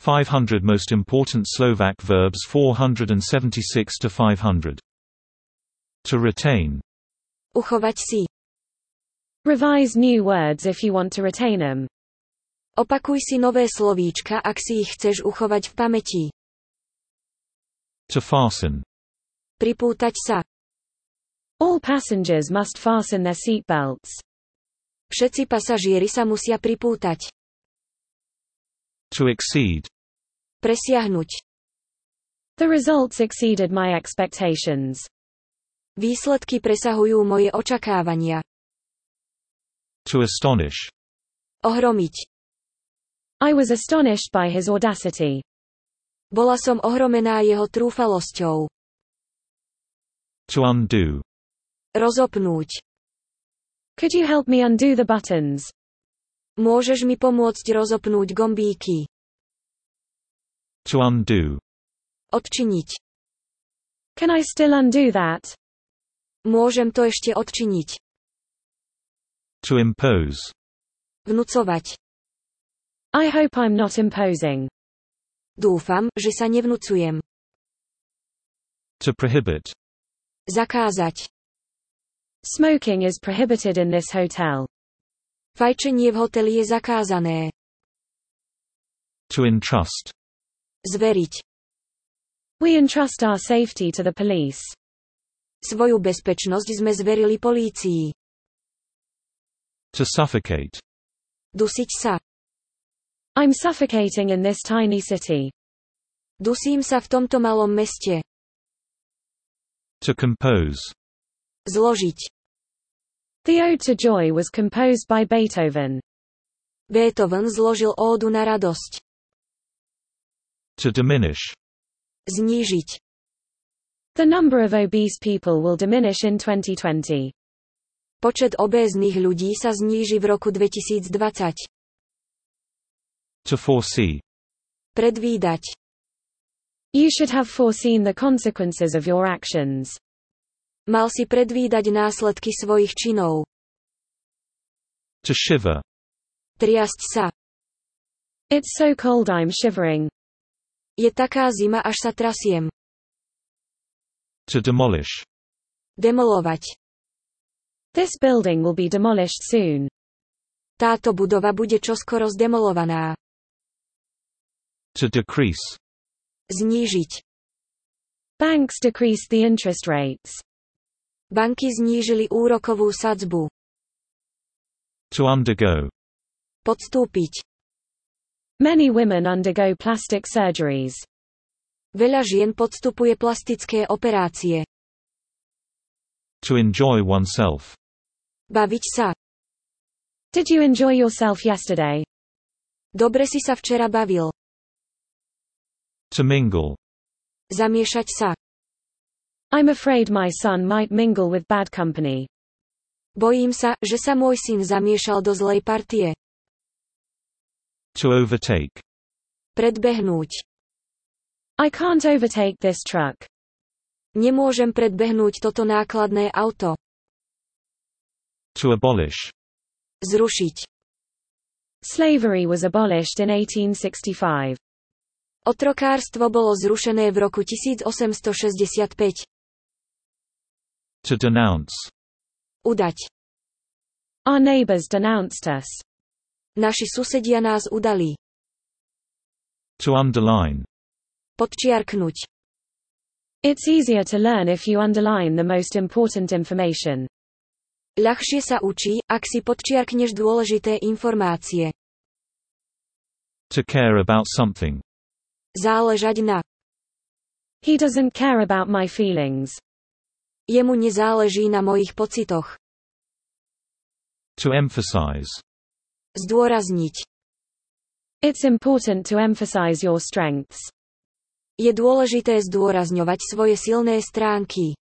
500 most important Slovak verbs 476 to 500. To retain. Uchovať si. Revise new words if you want to retain them. Opakuj si nové slovíčka, ak si ich chceš uchovať v pamäti. To fasten. Pripútať sa. All passengers must fasten their seatbelts. Všetci pasažieri sa musia pripútať. To exceed. Presiahnuť. The results exceeded my expectations. Výsledky presahujú moje očakávania. To astonish. Ohromiť. I was astonished by his audacity. Bola som ohromená jeho trúfalosťou. To undo. Rozopnúť. Could you help me undo the buttons? Môžeš mi pomôcť rozopnúť gombíky. To undo. Odčiniť. Can I still undo that? Môžem to ešte odčiniť. To impose. Vnucovať. I hope I'm not imposing. Dúfam, že sa nevnucujem. To prohibit. Zakázať. Smoking is prohibited in this hotel. Fajčenie v hoteli je zakázané. To entrust. Zveriť. We entrust our safety to the police. Svoju bezpečnosť sme zverili polícii. To suffocate. Dusiť sa. I'm suffocating in this tiny city. Dusím sa v tomto malom meste. To compose. Zložiť. The Ode to Joy was composed by Beethoven. Beethoven zložil ódu na radosť. To diminish. Znížiť. The number of obese people will diminish in 2020. Počet obéznych ľudí sa zníži v roku 2020. To foresee. Predvídať. You should have foreseen the consequences of your actions. Mal si predvídať následky svojich činov. To shiver. Triasť sa. It's so cold I'm shivering. Je taká zima, až sa trasiem. To demolish. Demolovať. This building will be demolished soon. Táto budova bude čoskoro zdemolovaná. To decrease. Znížiť. Banks decreased the interest rates. Banky znížili úrokovú sadzbu. To undergo. Podstúpiť. Many women undergo plastic surgeries. Veľa žien podstupuje plastické operácie. To enjoy oneself. Baviť sa. Did you enjoy yourself yesterday? Dobre si sa včera bavil. To mingle. Zamiešať sa. I'm afraid my son might mingle with bad company. Bojím sa, že sa môj syn zamiešal do zlej partie. To overtake. Predbehnúť. I can't overtake this truck. Nemôžem predbehnúť toto nákladné auto. To abolish. Zrušiť. Slavery was abolished in 1865. Otrokárstvo bolo zrušené v roku 1865. To denounce. Udať. Our neighbors denounced us. Naši susedia nás udali. To underline. Podčiarknuť. It's easier to learn if you underline the most important information. Ľahšie sa učí, ak si podčiarkneš dôležité informácie. To care about something. Záležať na. He doesn't care about my feelings. Jemu nezáleží na mojich pocitoch. To emphasize. Zdôrazniť. It's important to emphasize your strengths. Je dôležité zdôrazňovať svoje silné stránky.